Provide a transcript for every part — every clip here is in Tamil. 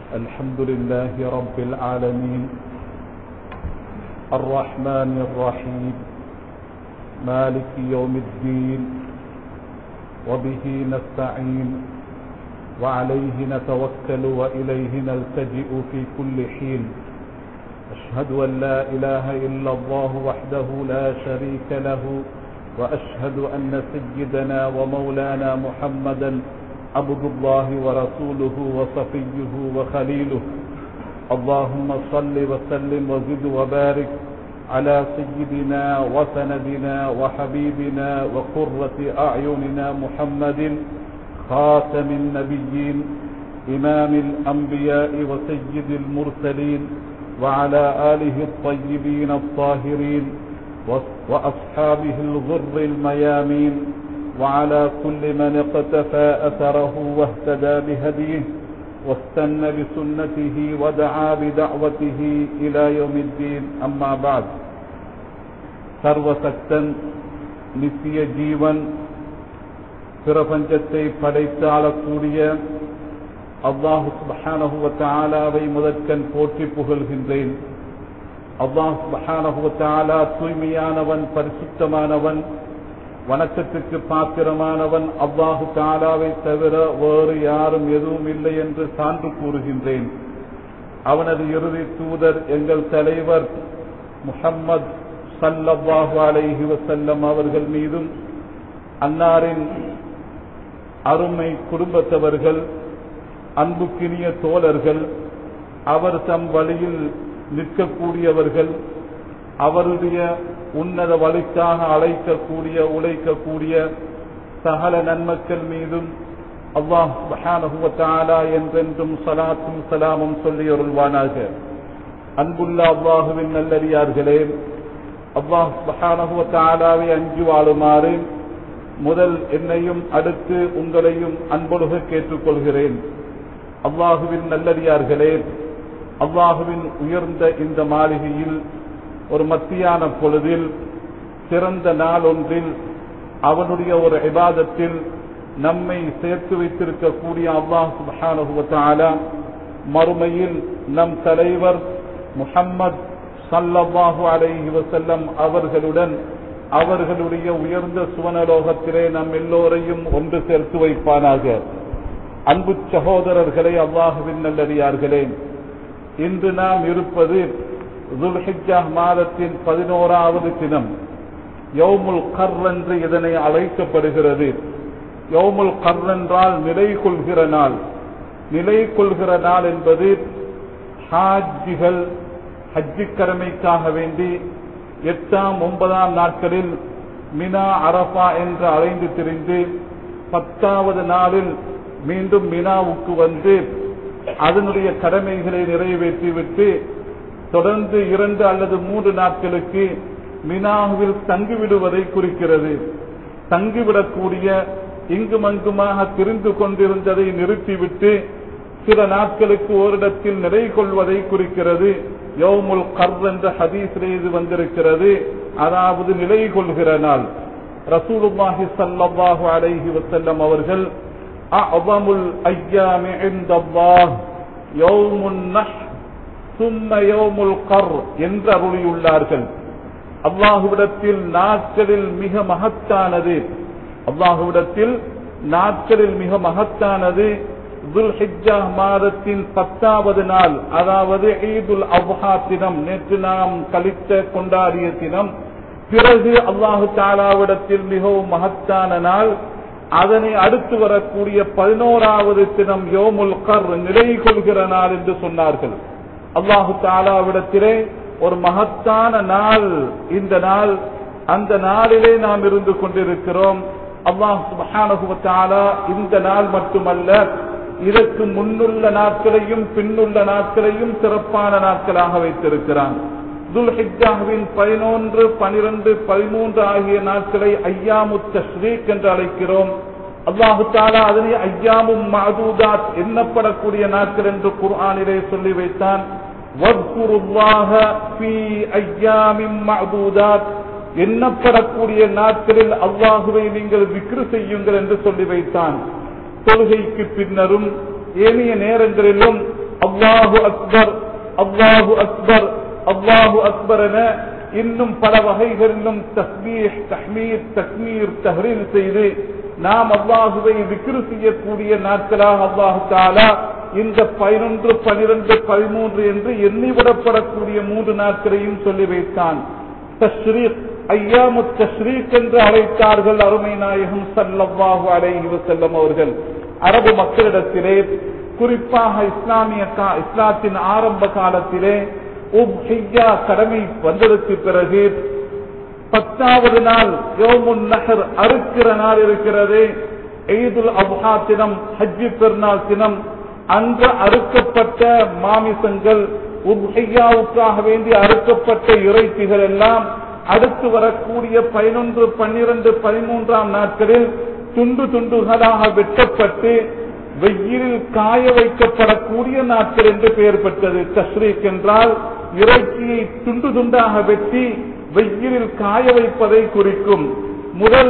الحمد لله رب العالمين الرحمن الرحيم مالك يوم الدين وبه نستعين وعليه نتوكل وإليه نلتجئ في كل حين أشهد أن لا إله إلا الله وحده لا شريك له وأشهد أن سيدنا ومولانا محمدا عبد الله ورسوله وصفيه وخليله اللهم صل وسلم وزد وبارك على سيدنا وسندنا وحبيبنا وقرة أعيننا محمد خاتم النبيين إمام الأنبياء وسيد المرسلين وعلى آله الطيبين الطاهرين وأصحابه الغر الميامين وعلى كل من اقتفى أثره واهتدى بهديه واستنى بسنته ودعا بدعوته إلى يوم الدين أما بعد சர்வசக்தன் நித்திய ஜீவன் பிரபஞ்சத்தை படைத்து ஆளக்கூடிய அல்லாஹ் சுப்ஹானஹு வ தஆலாவை முதற்கண் போற்றி புகழ்கின்றேன். அல்லாஹ் சுப்ஹானஹு வ தஆலா தூய்மையானவன், பரிசுத்தமானவன், வணக்கத்துக்கு பாத்திரமானவன். அல்லாஹு தஆலாவை தவிர வேறு யாரும் எதுவும் இல்லை என்று சான்று கூறுகின்றேன். அவனது இறுதி தூதர் எங்கள் தலைவர் முஹம்மது ஸல்லல்லாஹு அலைஹி வஸல்லம் அவர்கள் மீதும் அன்னாரின் அருமை குடும்பத்தவர்கள், அன்புக்கினிய தோழர்கள், அவர் தம் வழியில் நிற்கக்கூடியவர்கள், அவருடைய உன்னத வழிக்காக அழைக்கக்கூடிய உழைக்கக்கூடிய சகல நன்மக்கள் மீதும் அல்லாஹ் சுப்ஹானஹு வ தஆலா என்றென்றும் ஸலாத்தும் ஸலாமும் சொல்லி அருள்வானாக. அன்புள்ள அல்லாஹுவின் நல்லடியார்களே, அல்லாஹ் சுப்ஹானஹு வ தஆலாவை அஞ்சி வாழுமாறு முதல் என்னையும் அடுத்து உங்களையும் அன்பொழுக கேட்டுக்கொள்கிறேன். அல்லாஹுவின் நல்லடியார்களே, அல்லாஹுவின் உயர்ந்த இந்த மாளிகையில் ஒரு மத்தியான பொழுதில் சிறந்த நாள் ஒன்றில் அவனுடைய ஒரு இபாதத்தில் நம்மை சேர்த்து வைத்திருக்கக்கூடிய அல்லாஹ் சுப்ஹானஹு வ தஆலா மறுமையில் நம் தலைவர் முஹம்மது ஸல்லல்லாஹு அலைஹி வஸல்லம் அவர்களுடன் அவர்களுடைய உயர்ந்த சுவனலோகத்திலே நம் எல்லோரையும் ஒன்று சேர்த்து வைப்பானாக. அன்பு சகோதரர்களே, அல்லாஹுவின் நல்லடியார்களே, இன்று நாம் இருப்பது துல்ஹிஜ்ஜா மாதத்தின் 11வது தினம். யௌமுல் கர் என்று இதனை அழைக்கப்படுகிறது. யௌமுல் கர் என்றால் நிலை கொள்கிற நாள். நிலை கொள்கிற நாள் என்பது ஹாஜிகள் ஹஜ்ஜி கடமைக்காக வேண்டி 8ஆம் 9ஆம் நாட்களில் மினா அரஃபா என்று அலைந்து திரிந்து 10வது நாளில் மீண்டும் மினாவுக்கு வந்து அதனுடைய கடமைகளை நிறைவேற்றிவிட்டு தொடர்ந்து 2 அல்லது 3 நாட்களுக்கு மினாவில் தங்கிவிடுவதை குறிக்கிறது. தங்கிவிடக்கூடிய இங்குமங்குமாக திரிந்து கொண்டிருந்ததை நிறுத்திவிட்டு சில நாட்களுக்கு ஓரிடத்தில் நிலை கொள்வதை குறிக்கிறது. யௌமுல் கர் என்ற ஹதீஸிலே இது வந்திருக்கிறது. அதாவது நிலை கொள்கிற நாள். ரசூலுல்லாஹி ஸல்லல்லாஹு அலைஹி வஸல்லம் அவர்கள் அஅஸமுல் அய்யாமி இன்தல்லாஹ் யௌமுன் நஹ் சும்ம யௌமுல் கர் என்று அருளியுள்ளார்கள். அல்லாஹ்விடத்தில் நாட்களில் மிக மகத்தானது, அல்லாஹ்விடத்தில் நாட்களில் மிக மகத்தானது துல்ஹிஜ்ஜா மாதத்தின் 10வது நாள், அதாவது ஈதுல் அத்ஹா தினம், நேற்று நாம் கழித்த கொண்டாடிய தினம். பிறகு அல்லாஹு தஆலாவிடத்தில் மிகவும் மகத்தான நாள். அதனை அடுத்து வரக்கூடிய 11வது தினம் யௌமுல் கர், நிலை கொள்கிற நாள் என்று சொன்னார்கள். அல்லாஹு தஆலாவிடத்திலே ஒரு மகத்தான நாள் இந்த நாள். அந்த நாளிலே நாம் இருந்து கொண்டிருக்கிறோம். அல்லாஹ் சுப்ஹானஹு வ தஆலா இந்த நாள் மட்டுமல்ல, இதற்கு முன்னுள்ள நாட்களையும் பின்னுள்ள நாட்களையும் சிறப்பான நாட்களாக வைத்திருக்கிறான். துல்ஹிஜ்ஜாவின் 11, 12, 13 ஆகிய நாட்களை ஐயாமுத் தஷ்ரீக் என்று அழைக்கிறோம். அல்லாஹு தஆலா அதனை ஐயாமும் மஅதூதாத் எண்ணப்படக்கூடிய நாட்கள் என்று குர்ஆனிலே சொல்லி வைத்தான். வஸ்குருல்லாஹ ஃபீ ஐயாமின் மஅதூதாத், எண்ணப்படக்கூடிய நாட்களில் அல்லாஹுவை நீங்கள் விக்ரு செய்யுங்கள் என்று சொல்லி வைத்தான். தொழுகைக்கு பின்னரும் ஏனைய நேரங்களிலும் அல்லாஹு அக்பர், அல்லாஹு அக்பர், அல்லாஹு அக்பர் என இன்னும் பல வகைகளிலும் தஸ்பீஹ், தஹ்மீத், தக்பீர், தஹ்லீல் செய்து நாம் அல்லாஹுவை விக்ரு செய்யக்கூடிய நாட்களாக அல்லாஹு தஆலா இந்த 11, 12, 13 என்று எண்ணிவிடப்படக்கூடிய 3 நாட்களையும் சொல்லி வைத்தான். தஷ்ரீக், ஐயாமு தஷ்ரீக் என்று அழைத்தார்கள் அருமை நாயகம் ஸல்லல்லாஹு அலைஹி வஸல்லம் அவர்கள். அரபு மக்களிடத்திலே, குறிப்பாக இஸ்லாத்தின் ஆரம்ப காலத்திலே உத்ஹிய்யா கடமை வந்ததற்கு பிறகு 10வது நாள் யௌமுன் நஹர், அறுக்கிற நாள் இருக்கிறது. ஈதுல் அத்ஹா தினம், ஹஜ்ஜி பெருநாள் தினம், அன்று அறுக்கப்பட்ட மாமிசங்கள், உத்ஹிய்யாவுக்காக வேண்டி அறுக்கப்பட்ட இறைச்சிகள் எல்லாம் அடுத்து வரக்கூடிய 11, 12, 13ஆம் நாட்களில் துண்டு துண்டுகளாக வெட்டப்பட்டு வெயிலில் காய வைக்கப்படக்கூடிய நாட்கள் என்று பெயர் பெற்றது. தஷ்ரீக் என்றால் இறைச்சியை துண்டு துண்டாக வெட்டி வெயிலில் காய வைப்பதை குறிக்கும். முதல்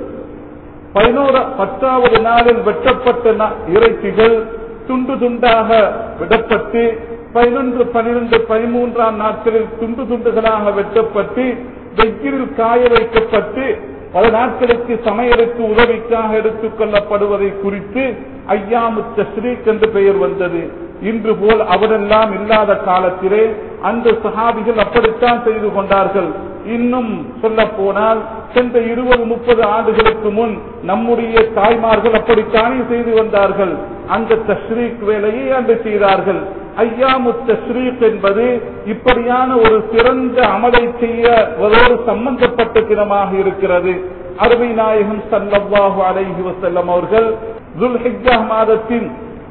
10வது நாளில் வெட்டப்பட்ட இறைச்சிகள் துண்டு துண்டாக விடப்பட்டு 11, 12, 13ஆம் நாட்களில் துண்டு துண்டுகளாக வெட்டப்பட்டு வெயிலில் காய வைக்கப்பட்டு பல நாட்களுக்கு சமையலுக்கு உதவிக்காக எடுத்துக் கொள்ளப்படுவதை குறித்து ஐயாமு தஷ்ரீக் என்று பெயர் வந்தது. இன்று போல் அவரெல்லாம் இல்லாத காலத்திலே அந்த சஹாபிகள் அப்படித்தான் செய்து கொண்டார்கள். இன்னும் சொல்ல போனால் சென்ற 20, 30 ஆண்டுகளுக்கு முன் நம்முடைய தாய்மார்கள் அப்படித்தானே செய்து வந்தார்கள். அந்த தஷ்ரீக் வேலையை அன்று செய்தார்கள். ஐயாமு தஷ்ரீக் என்பது இப்படியான ஒரு சிறந்த அமலை செய்வதோடு சம்பந்தப்பட்ட தினமாக இருக்கிறது. அருமை நாயகம் ஸல்லல்லாஹு அலைஹி வஸல்லம் அவர்கள் துல்ஹிஜ்ஜா மாதத்தின்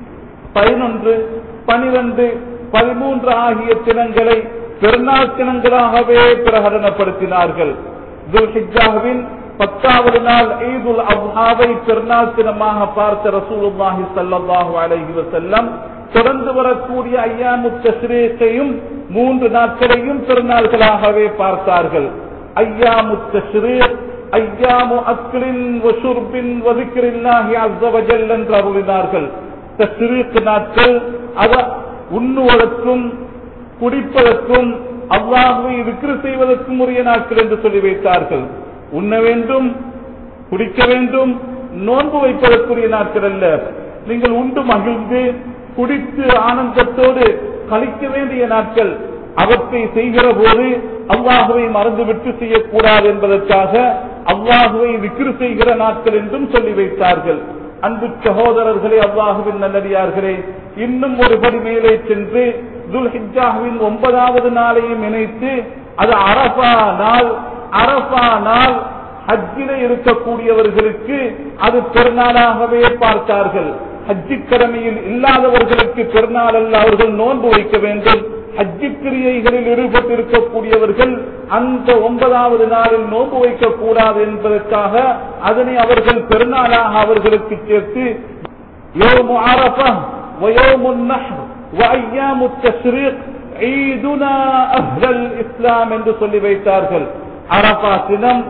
11, 12, 13 ஆகிய தினங்களை பெருநாள் தினங்களாகவே பிரகடனப்படுத்தினார்கள். துல்ஹிஜ்ஜாவின் 10வது நாள் ஈதுல் அத்ஹாவை பெருநாள் தினமாக பார்த்த ரசூலுல்லாஹி ஸல்லல்லாஹு அலைஹி வஸல்லம் தொடர்ந்து வரக்கூடிய ஐயாமு தஷ்ரீக்கையும் 3 நாட்களையும் பெருநாள்களாகவே பார்த்தார்கள். ஐயாமு தஷ்ரீக் ஐயாமு அக்லின் வ ஷுர்பின் வ ذிக்ரில்லாஹி அஸ்ஸ வ ஜல்ல என்று அருளினார்கள். தஷ்ரீக் நாட்கள் அது உண்ணுவதற்கும் குடிப்பதற்கும் அல்லாஹ்வை விக்ர் செய்வதற்கும் உரிய நாட்கள் என்று சொல்லி வைத்தார்கள். உண்ண வேண்டும், குடிக்க வேண்டும், நோன்பு வைப்பதற்குரிய நாட்கள் அல்ல. நீங்கள் உண்டு மகிழ்ந்து குடித்து ஆனந்தத்தோடு கழிக்க வேண்டிய நாட்கள். அவற்றை செய்கிற போது அல்லாஹுவை மறந்துவிட்டு செய்யக்கூடாது என்பதற்காக அல்லாஹுவை விக்ர் செய்கிற நாட்கள் என்றும் சொல்லி வைத்தார்கள். அன்பு சகோதரர்களே, அல்லாஹுவின் நல்லடியார்களே, இன்னும் ஒரு படி மேலே சென்று துல்ஹிஜ்ஜாவின் 9வது நாளையும் இணைத்து அது அரஃபா நாள். அரஃபா நாள் ஹஜ்ஜிலே இருக்கக்கூடியவர்களுக்கு அது பெருநாளாகவே பார்த்தார்கள். ஹஜ்ஜி கடமையில் இல்லாதவர்களுக்கு பெருநாள் அல்ல, அவர்கள் நோன்பு வைக்க வேண்டும். ஹஜ்ஜி கிரியைகளில் ஈடுபட்டிருக்கக்கூடியவர்கள் அந்த 9வது நாளில் நோன்பு வைக்க கூடாது என்பதற்காக அதனை அவர்கள் பெருநாளாக அவர்களுக்கு சேர்த்து யௌமு அரஃபா வ யௌமுன் நஹ்ர் வ அய்யாமு தஷ்ரீக் ஈதுனா அஹ்லல் இஸ்லாம் என்று சொல்லி வைத்தார்கள். அரஃபா தினம்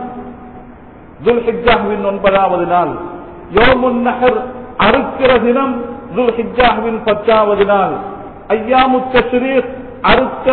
துல்ஹிஜ்ஜாவின் 9வது நாள், யௌமுன் நஹர் அறுக்கிற தினம் துல்ஹிஜ்ஜாவின் 10வது நாள், ஐயாமு தஷ்ரீக் அறுத்த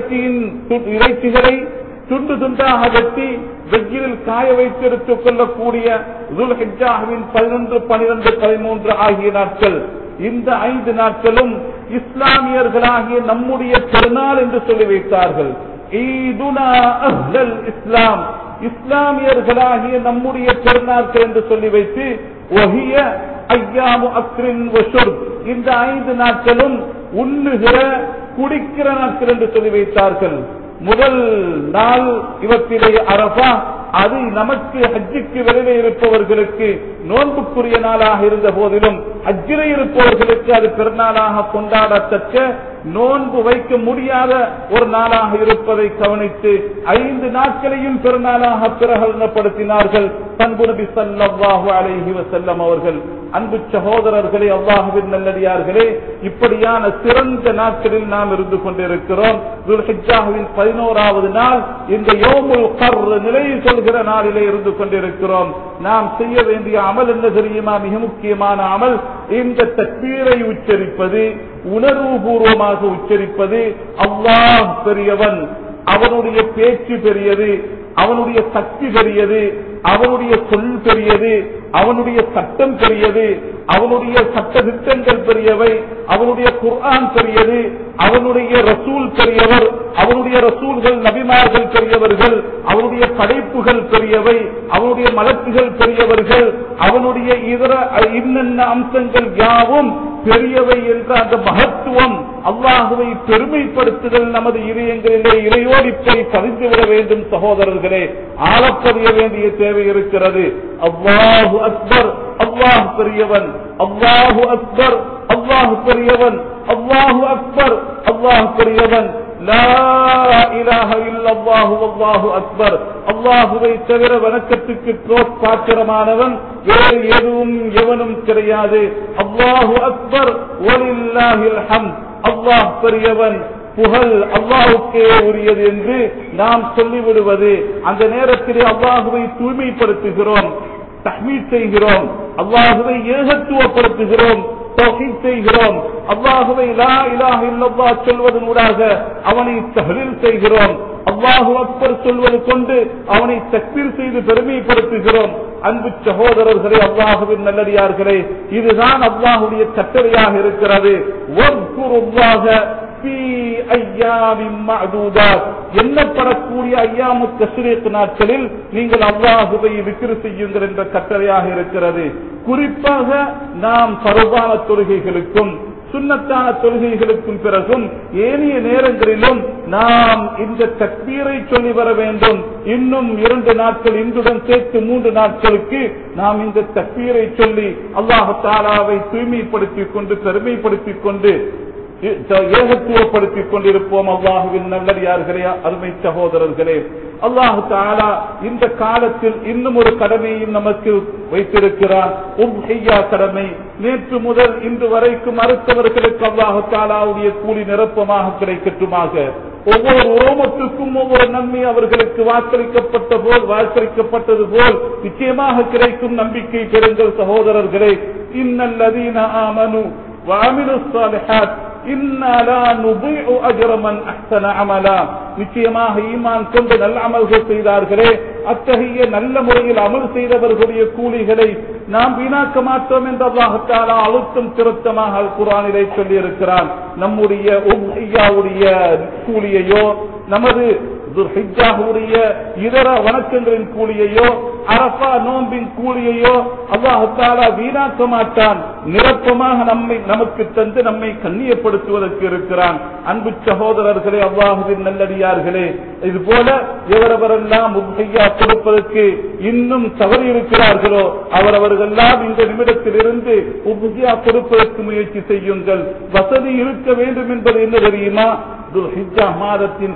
இறைச்சிகளை துண்டு துண்டாக வெட்டி வெயிலில் காய வைத்திருத்துக் கொள்ளக்கூடிய துல்ஹிஜ்ஜாவின் 11, 12, 13 ஆகிய நாட்கள். இந்த 5 நாட்களும் இஸ்லாமியர்களாகிய நம்முடைய பெருநாள் என்று சொல்லி வைத்தார்கள். ஈதுனா அஹ்லல் இஸ்லாம், இஸ்லாமியர்களாகிய நம்முடைய பெருநாட்கள் என்று சொல்லி வைத்து வஹிய ஐயாமு அக்ரின் வ ஷுர்ப், இந்த 5 நாட்களும் உண்ணுகிற குடிக்கிற நாட்கள் என்று சொல்லி வைத்தார்கள். முதல் நாள் இவற்றிலே அரஃபா, அது நமக்கு ஹஜ்ஜுக்கு வெளியே இருப்பவர்களுக்கு நோன்புக்குரிய நாளாக இருந்த போதிலும் ஹஜ்ஜிலே இருப்பவர்களுக்கு அது பெருநாளாக கொண்டாடத்தக்க, நோன்பு வைக்க முடியாத ஒரு நாளாக இருப்பதை கவனித்து 5 நாட்களையும் பெருநாளாக பிரகடனப்படுத்தினார்கள் பண்பு நபி ஸல்லல்லாஹு அலைஹி வஸல்லம் அவர்கள். அன்பு சகோதரர்களே, அல்லாஹ்வின் நல்லடியார்களே, இப்படியான சிறந்த நாட்களில் நாம் இருந்து கொண்டிருக்கிறோம். துல்ஹிஜ்ஜாவின் 11வது நாள் இந்த யௌமுல் கர் நிலை சொல்கிற நாளிலே இருந்து கொண்டிருக்கிறோம். நாம் செய்ய வேண்டிய அமல் என்ன தெரியுமா? மிக முக்கியமான அமல் இந்த தக்பீரை உச்சரிப்பது, உணர்வுபூர்வமாக உச்சரிப்பது. அல்லாஹ் பெரியவன், அவனுடைய பேச்சு பெரியது, அவனுடைய சக்தி பெரியது, அவனுடைய சொல் பெரியது, அவனுடைய சட்டம் பெரியது, அவனுடைய சட்ட திட்டங்கள் பெரியவை, அவனுடைய குர்ஆன் பெரியது, அவனுடைய ரசூல் பெரியவர், அவனுடைய ரசூல்கள் நபிமார்கள் பெரியவர்கள், அவனுடைய படைப்புகள் பெரியவை, அவனுடைய மலக்குகள் பெரியவர்கள், அவனுடைய இதர இன்னென்ன அம்சங்கள் யாவும் பெரியவை என்ற அந்த மகத்துவம், அல்லாஹுவை பெருமைப்படுத்துதல் நமது இதயங்களிலே இறையோடிப்பை பதிந்துவிட வேண்டும். சகோதரர்களே, ஆளப்பதிய வேண்டிய தேவை இருக்கிறது. அல்லாஹு அக்பர், அல்லாஹ் பெரியவன், அல்லாஹு அக்பர், அல்லாஹ் பெரியவன், அல்லாஹு அக்பர், அல்லாஹ் பெரியவன், லா இலாஹ இல்லல்லாஹு வல்லாஹு அக்பர். அல்லாஹுவை தவிர வணக்கத்துக்கு பாத்திரமானவன் வேறு எதுவும் எவனும் கிடையாது. அல்லாஹு அக்பர் வலில்லாஹில் ஹம்த். அல்லாஹ் பெரியவன், புகழ் அல்லாஹுக்கே உரியது என்று நாம் சொல்லிவிடுவது. அந்த நேரத்திலே அல்லாஹுவை தூய்மைப்படுத்துகிறோம், தஹ்மீத் செய்கிறோம், அல்லாஹுவை ஏகத்துவப்படுத்துகிறோம், தௌஹீத் செய்கிறோம். அல்லாஹுவை லா இலாஹ இல்லல்லாஹ் சொல்வதனூடாக அவனை தஹ்லீல் செய்கிறோம். அல்லாஹு அக்பர் சொல்வது கொண்டு அவனை தக்பீர் செய்து பெருமைப்படுத்துகிறோம். அன்பு சகோதரர்களே, அல்லாஹுவின் நல்லடியார்களே, இதுதான் அல்லாஹுடைய கட்டளையாக இருக்கிறது. எண்ணப்படக்கூடிய ஐயாமு தஷ்ரீக் நாட்களில் நீங்கள் அல்லாஹுவை விக்ர் செய்யுங்கள் என்ற கட்டளையாக இருக்கிறது. குறிப்பாக நாம் பரவான தொழுகைகளுக்கும் சுன்னத்தான தொழுகைகளுக்கும் பிறகும் ஏனைய நேரங்களிலும் நாம் இந்த தக்பீரை சொல்லி வர வேண்டும். இன்னும் 2 நாட்கள், இன்றுடன் சேர்த்து 3 நாட்களுக்கு நாம் இந்த தக்பீரை சொல்லி அல்லாஹ் தஆலாவை தூய்மைப்படுத்திக் கொண்டு பெருமைப்படுத்திக் கொண்டு ஏகத்துவப்படுத்திக் கொண்டிருப்போம். அல்லாஹுவின் நல்லடியார்களே, அருமை சகோதரர்களே, அல்லாஹு தஆலா இந்த காலத்தில் இன்னும் ஒரு கடமையும் நமக்கு வைத்திருக்கிறான். உத்ஹியா கடமை. நேற்று முதல் இன்று வரைக்கும் அறுத்தவர்களுக்கு அல்லாஹு தஆலாவுடைய கூலி நிரப்பமாக கிடைக்கட்டுமாக. ஒவ்வொரு உரோமத்துக்கும் ஒவ்வொரு நன்மை அவர்களுக்கு வாக்களிக்கப்பட்டது போல் நிச்சயமாக கிடைக்கும். நம்பிக்கை பெறுங்கள் சகோதரர்களே. இன்னல்லதீன ஆமனு வஅமிலுஸ் ஸாலிஹாத் இன்னா லா நுதீஉ அஜ்ர மன் அஹ்ஸன அமலா. நிச்சயமாக ஈமான் கொண்டு நல்ல அமல்கள் செய்தார்களே, அத்தகைய நல்ல முறையில் அமல் செய்தவர்களுடைய கூலிகளை நாம் வீணாக்க மாட்டோம் என்று அல்லாஹ் தஆலா அழுத்தம் திருத்தமாக அல் குர்ஆனிலே சொல்லி இருக்கிறான். நம்முடைய உஹ்ஹியாவுடைய கூலியையோ, நமது துல்ஹிஜ்ஜாவுடைய இதர வணக்கங்களின் கூலியையோ, அரஃபா நோம்பின் கூலியையோ அல்லாஹ் தஆலா வீணாக்க மாட்டான். நிரப்பமாக நமக்கு தந்து நம்மை கண்ணியப்படுத்துவதற்கு இருக்கிறான். அன்பு சகோதரர்களே, அல்லாஹுவின் நல்லடியார்களே, இது போல எவரெவரெல்லாம் உஹ்ஹியா கொடுப்பதற்கு இன்னும் தவறி இருக்கிறார்களோ அவரவர்களெல்லாம் இந்த நிமிடத்தில் இருந்து உஹ்ஹியா கொடுப்பதற்கு முயற்சி செய்யுங்கள். வசதி இருக்க வேண்டும் என்பது என்ன தெரியுமா? துல்ஹிஜ்ஜா மாதத்தின்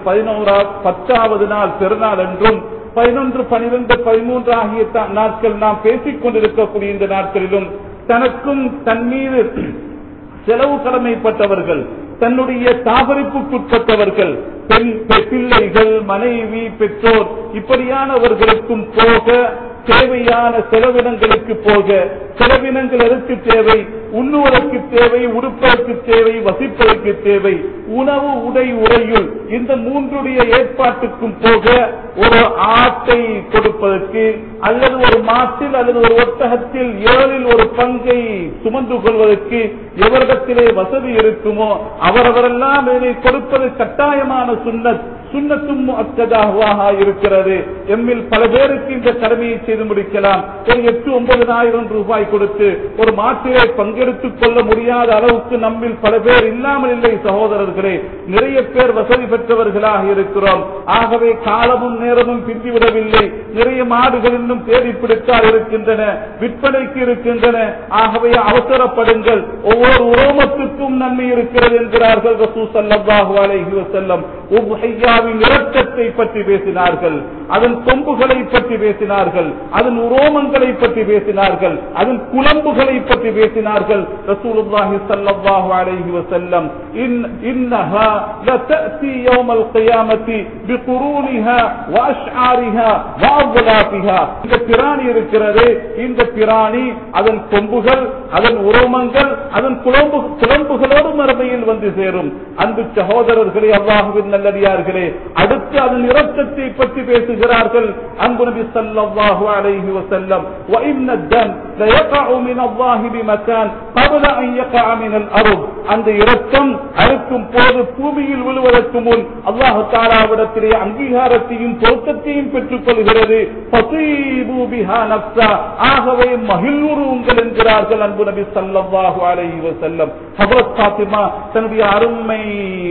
10வது நாள் பெருநாள் என்றும் 11, 12, 13 ஆகிய நாட்கள் நாம் பேசிக் கொண்டிருக்கக்கூடிய இந்த நாட்களிலும் தனக்கும் தன் மீது செலவு கடமைப்பட்டவர்கள், தன்னுடைய தாபரிப்புக்குட்பட்டவர்கள், பிள்ளைகள், மனைவி, பெற்றோர், இப்படியானவர்களுக்கும் போக தேவையான செலவினங்களுக்கு போக, செலவினங்கள் எதற்கு தேவை? உண்ணுவதற்கு தேவை, உடுப்பதற்கு தேவை, வசிப்பதற்கு தேவை, உணவு, உடை, உறையுள், இந்த 3 ஏற்பாட்டுக்கும் போக ஒரு ஆட்டை கொடுப்பதற்கு அல்லது ஒரு மாட்டில் அல்லது ஒரு ஒட்டகத்தில் 7ல் ஒரு பங்கை சுமந்து கொள்வதற்கு எவரிடத்திலே வசதி இருக்குமோ அவரவரெல்லாம் இதை கொடுப்பது கட்டாயமான சுன்னத்தும் முஅக்கதாக இருக்கிறது. எம்மில் பல பேருக்கு இந்த கடமையை செய்து முடிக்கலாம். ஒரு 8-9 ரூபாய் கொடுத்து ஒரு மாட்டிலே பங்கெடுத்துக் கொள்ள முடியாத அளவுக்கு நம்மில் பல பேர் இல்லாமல் இல்லை சகோதரர்களே. நிறைய பேர் வசதி பெற்றவர்களாக இருக்கிறோம். ஆகவே காலமும் நேரமும் பிந்திவிடவில்லை. நிறைய மாடுகள் இன்னும் தேடி பிடித்தால் இருக்கின்றன, விற்பனைக்கு இருக்கின்றன. ஆகவே அவசரப்படுங்கள். ஒவ்வொரு உரோமத்துக்கும் நன்மை இருக்கிறது என்கிறார்கள் ரசூல் ஸல்லல்லாஹு அலைஹி வஸல்லம். உபஹையாவின் இரத்தத்தை பற்றி பேசினார்கள், அதன் கொம்புகளை பற்றி பேசினார்கள், அதன் உரோமங்களை பற்றி பேசினார்கள், அதன் குளம்புகளை பற்றி பேசினார்கள். ரசூலுல்லாஹி ஸல்லல்லாஹு அலைஹி வஸல்லம் இன்னஹா லதஅதி யௌமல் கியாமத்தி பிகுரூனிஹா வஅஷ்ஆரிஹா வஅவ்லாபிஹா. இந்த பிராணி இருக்கிறது, இந்த பிராணி அதன் கொம்புகள், அதன் உரோமங்கள், அதன் குளம்புகளோடு மறுமையில் வந்து சேரும். அன்பு சகோதரர்களே, அல்லாஹ்வின் நல்லடியார்களே, அடுத்து அதன் இரத்தத்தை பற்றி பேசுகிறார்கள். அன்பு நபி ஸல்லல்லாஹு அலைஹி வஸல்லம் வ இன்ன தம் லயகஉ மினல்லாஹி பிமகான் قبل ان يقع من الارض. அந்த இரத்தம் அறுக்கும் போது பூமியில் விழுவதற்கு முன் அல்லாஹ் தஆலாவிடத்திலே அங்கீகாரத்தையும் பொருத்தத்தையும் பெற்றுக் கொள்கிறது. ஃபஸீபு பிஹா நஃப்ஸா, ஆகவே மகிழ்வுறுங்கள் என்கிறார்கள் அன்பு நபி ஸல்லல்லாஹு அலைஹி வஸல்லம். ஹஜ்ரத் ஃபாத்திமா தன்னுடைய அருமை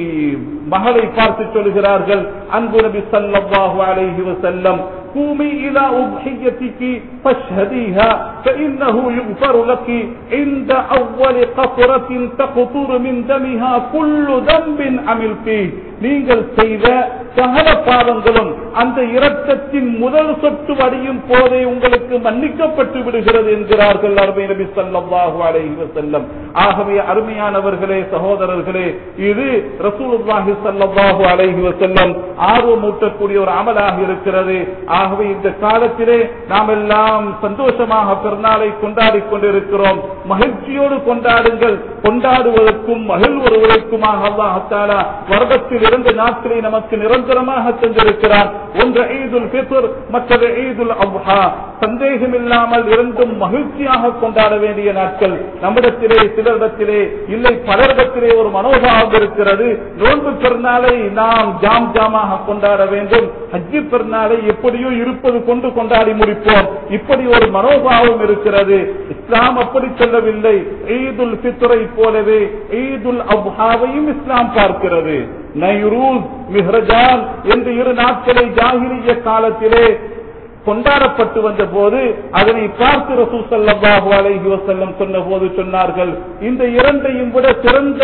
மகளை பார்த்து சொல்கிறார்கள், அன்பு நபி ஸல்லல்லாஹு அலைஹி வஸல்லம், قومي إلى أضحيتك فاشهديها فإنه يغفر لك عند أول قطرة تقطر من دمها كل ذنب عملتيه. நீங்கள் செய்த சகல பாவங்களும் அந்த இரத்தத்தின் முதல் சொட்டு வடியும் போதே உங்களுக்கு மன்னிக்கப்பட்டு விடுகிறது என்கிறார்கள் அருமை நபி ஸல்லல்லாஹு அலைஹி வஸல்லம். ஆகவே அருமையானவர்களே, சகோதரர்களே, இது ரசூலுல்லாஹி ஸல்லல்லாஹு அலைஹி வஸல்லம் ஆர்வமூட்டக்கூடிய ஒரு அமலாக இருக்கிறது. ஆகவே இந்த காலத்திலே நாம் எல்லாம் சந்தோஷமாக பெருநாளை கொண்டாடி கொண்டிருக்கிறோம். மகிழ்ச்சியோடு கொண்டாடுங்கள். கொண்டாடுவதற்கும் மகிழ்வுறுவதற்குமாக அல்லாஹ் தஆலா வருடத்தில் 2 நாட்களை நமக்கு நிரந்தரமாக தந்திருக்கிறார். ஒன்று ஈதுல் ஃபித்ர், மற்றது ஈதுல் அத்ஹா. சந்தேகம் இல்லாமல் இரண்டும் மகிழ்ச்சியாக கொண்டாட வேண்டிய நாட்கள். நம்மிடத்திலே, சிலரிடத்திலே இல்லை, பலரிடத்திலே ஒரு மனோபாவம் இருக்கிறது. நோன்பு பெருநாளை நாம் ஜாமாக கொண்டாட வேண்டும், ஹஜ்ஜி பெருநாளை எப்படியோ இருப்பது கொண்டு கொண்டாடி முடிப்போம், இப்படி ஒரு மனோபாவம் இருக்கிறது. இஸ்லாம் அப்படி சொல்லவில்லை. ஈதுல் ஃபித்ரை போலவே ஈதுல் அத்ஹாவையும் இஸ்லாம் பார்க்கிறது. நைரூஸ், மிஹ்ரஜான் என்று 2 நாட்களை ஜாஹிலிய்ய காலத்திலே கொண்டாடப்பட்டு வந்த போது அதனை பார்த்து ரசூல் ஸல்லல்லாஹு அலைஹி வஸல்லம் சொன்னபோது சொன்னார்கள், இந்த 2ஐயும் விட சிறந்த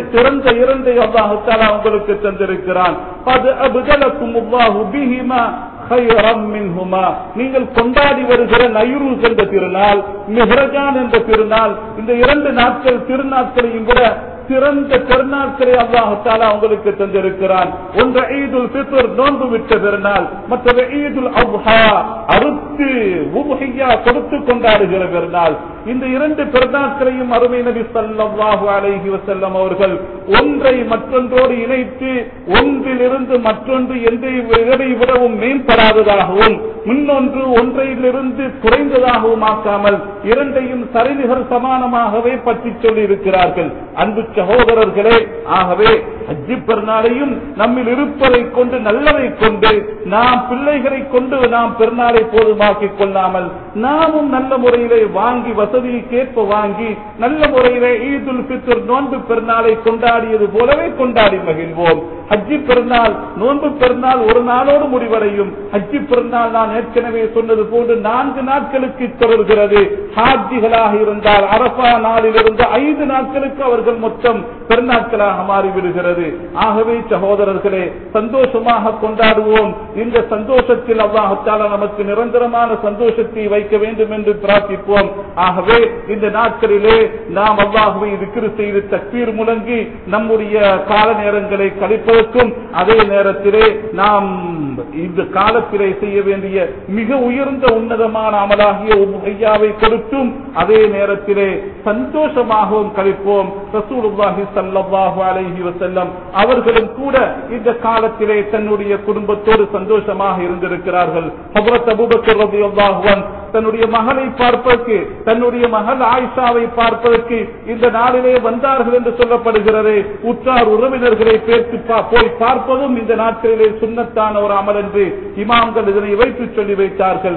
2 அல்லாஹ் தஆலா உங்களுக்கு தந்திருக்கிறான். قد أبدلكم الله بهما خيرا منهما. நீங்கள் கொண்டாடி வருகிற நைரூஸ் என்ற திருநாள், மிஹ்ரஜான் என்ற திருநாள், இந்த 2 நாட்கள் திருநாட்களையும் விட சிறந்த பெருநாட்களை அல்லாஹ் தஆலா உங்களுக்கு தந்திருக்கிறான். ஒன்று ஈதுல் ஃபித்ர், நோன்பு விட்ட பெருநாள், மற்றது ஈதுல் அத்ஹா, அறுத்து உத்ஹியா கொடுத்து கொண்டாடுகிற பெருநாள். இந்த 2 பெருநாட்களையும் அருமை நபி ஸல்லல்லாஹு அலைஹி வஸல்லம் அவர்கள் ஒன்றை மற்றொன்றோடு இணைத்து ஒன்றிலிருந்து மற்றொன்று எதை விடவும் மேம்படாததாகவும் இன்னொன்று ஒன்றையிலிருந்து குறைந்ததாகவும் ஆக்காமல் 2ஐயும் சரிநிகர் சமானமாகவே பற்றி சொல்லி இருக்கிறார்கள். அன்பு சகோதரர்களே, ஆகவே ஹஜ்ஜி பெருநாளையும் நம்மில் இருப்பதை கொண்டு நல்லதை கொண்டு நாம் பிள்ளைகளை கொண்டு நாம் பெருநாளை போதுமாக்கிக் கொள்ளாமல் நாமும் நல்ல முறையிலே வாங்கி வசதிக்கேற்ப வாங்கி நல்ல முறையிலே ஈதுல் ஃபித்ர் நோன்பு பெருநாளை கொண்டாடியது போலவே கொண்டாடி மகிழ்வோம். ஹஜ்ஜி பெருநாள், நோன்பு பெருநாள் ஒரு நாளோடு முடிவடையும். ஹஜ்ஜி பெருநாள் நான் ஏற்கனவே சொன்னது போன்று 4 நாட்களுக்கு தொடர்கிறது. ஹாஜிகளாக இருந்தால் அரஃபா நாளிலிருந்து 5 நாட்களுக்கு அவர்கள் மொத்தம் பெருநாட்களாக மாறிவிடுகிறது. ஆகவே சகோதரர்களே, சந்தோஷமாக கொண்டாடுவோம். இந்த சந்தோஷத்தில் அல்லாஹ் தஆலா நமக்கு நிரந்தரமான சந்தோஷத்தை வைக்க வேண்டும் என்று பிரார்த்திப்போம். ஆகவே இந்த நாட்களிலே நாம் அல்லாஹ்வை திக்ர் செய்து தக்பீர் முழங்கி நம்முடைய கால நேரங்களை கழிப்பதற்கும் அதே நேரத்திலே நாம் இந்த காலத்திலே செய்ய வேண்டிய மிக உயர்ந்த உன்னதமான அமலாகிய உத்ஹியாவை கொடுத்தும் அதே நேரத்திலே சந்தோஷமாகவும் கழிப்போம். ரசூலுல்லாஹி ஸல்லல்லாஹு அலைஹி வஸல்லம் அவர்களும் கூட இந்த காலத்திலே தன்னுடைய குடும்பத்தோடு சந்தோஷமாக இருந்திருக்கிறார்கள். ஹஜ்ரத் அபூபக்கர் ரலியல்லாஹு அன்ஹு தன்னுடைய மகளை பார்ப்பதற்கு, தன்னுடைய மகள் ஆயிஷாவை பார்ப்பதற்கு இந்த நாளிலே வந்தார்கள் என்று சொல்லப்படுகிறது. உற்றார் உறவினர்களை போய் பார்ப்பதும் இந்த நாட்களிலே சுன்னத்தான ஒரு அமல் என்று இமாம்கள் இதனை வைத்து சொல்லி வைத்தார்கள்.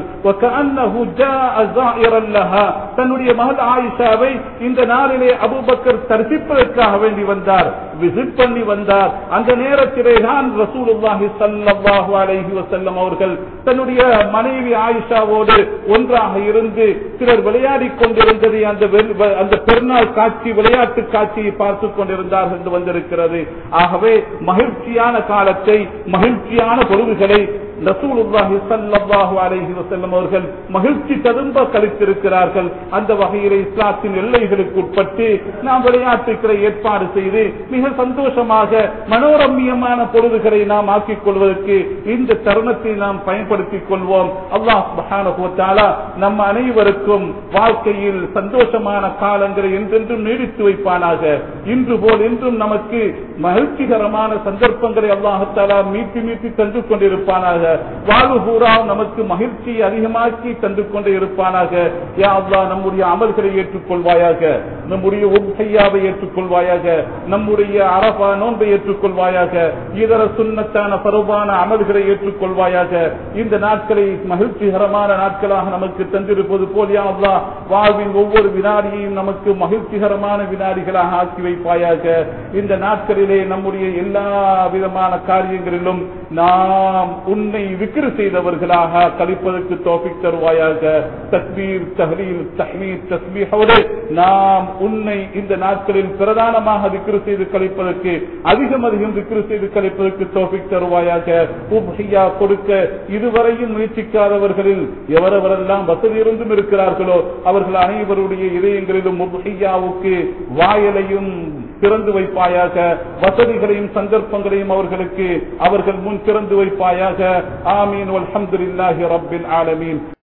தன்னுடைய மகள் ஆயிஷாவை இந்த நாளிலே அபூபக்கர் தரிசிப்பதற்காக வேண்டி வந்தார், விசிட் பண்ணி வந்தார். அந்த நேரத்திலே தான் ரசூலுல்லாஹி ஸல்லல்லாஹு அலைஹி வஸல்லம் அவர்கள் தன்னுடைய மனைவி ஆயிஷாவோடு ஒன்றாக இருந்து சிலர் விளையாடி கொண்டிருந்ததை அந்த பெருநாள் காட்சி விளையாட்டு காட்சியை பார்த்துக் கொண்டிருந்தார்கள் என்று வந்திருக்கிறது. ஆகவே மகிழ்ச்சியான காலத்தை, மகிழ்ச்சியான பொழுதுகளை ரசூலுல்லாஹி ஸல்லல்லாஹு அலைஹி வஸல்லம் அவர்கள் மகிழ்ச்சி ததும்ப கழித்திருக்கிறார்கள். அந்த வகையில் இஸ்லாத்தின் எல்லைகளுக்கு உட்பட்டு நாம் விளையாட்டுகளை ஏற்பாடு செய்து மிக சந்தோஷமாக மனோரம்யமான பொழுதுகளை நாம் ஆக்கிக் கொள்வதற்கு இந்த தருணத்தை நாம் பயன்படுத்திக் கொள்வோம். அல்லாஹ் சுப்ஹானஹு வ தஆலா நம் அனைவருக்கும் வாழ்க்கையில் சந்தோஷமான காலங்களை என்றென்றும் நீடித்து வைப்பானாக. இன்று போல் இன்றும் நமக்கு மகிழ்ச்சிகரமான சந்தர்ப்பங்களை அல்லாஹ் தஆலா மீட்டி மீட்டி தந்து கொண்டிருப்பானாக. வாழ்வு பூரா நமக்கு மகிழ்ச்சியை அதிகமாக்கி தந்து கொண்டே இருப்பானாக. யா அல்லாஹ், நம்முடைய அமல்களை ஏற்றுக்கொள்வாயாக, நம்முடைய உத்ஹியாவை ஏற்றுக்கொள்வாயாக, நம்முடைய அரஃபா நோன்பை ஏற்றுக்கொள்வாயாக, இதர சுன்னத்தான பரவான அமல்களை ஏற்றுக்கொள்வாயாக. இந்த நாட்களை மகிழ்ச்சிகரமான நாட்களாக நமக்கு தந்திருப்பது போல் யா அல்லாஹ், வாழ்வின் ஒவ்வொரு வினாடியையும் நமக்கு மகிழ்ச்சிகரமான வினாடிகளாக ஆக்கி வைப்பாயாக. இந்த நாட்களிலே நம்முடைய எல்லா விதமான காரியங்களிலும் நாம் உன்னை விக்ர் செய்தவர்களாக கழிப்பதற்கு தௌஃபீக் தருவாயாக. தக்பீர், தஹ்லீல், தஹ்மீத், தஸ்பீஹோடு நாம் உன்னை இந்த நாட்களில் பிரதானமாக விக்ர் செய்து கழிப்பதற்கு, அதிகம் விக்ர் செய்து கழிப்பதற்கு தௌஃபீக் தருவாயாக. உத்ஹியா கொடுக்க இதுவரையும் முயற்சிக்காதவர்களில் எவரெவரெல்லாம் வசதியிருந்தும் இருக்கிறார்களோ அவர்கள் அனைவருடைய இதயங்களிலும் உத்ஹியாவுக்கு வாயலையும் திறந்து வைப்பாயாக. வசதிகளையும் சந்தர்ப்பங்களையும் அவர்கள் முன் திறந்து வைப்பாயாக. ஆமீன். வல்ஹம்துலில்லாஹி ரப்பில் ஆலமீன்.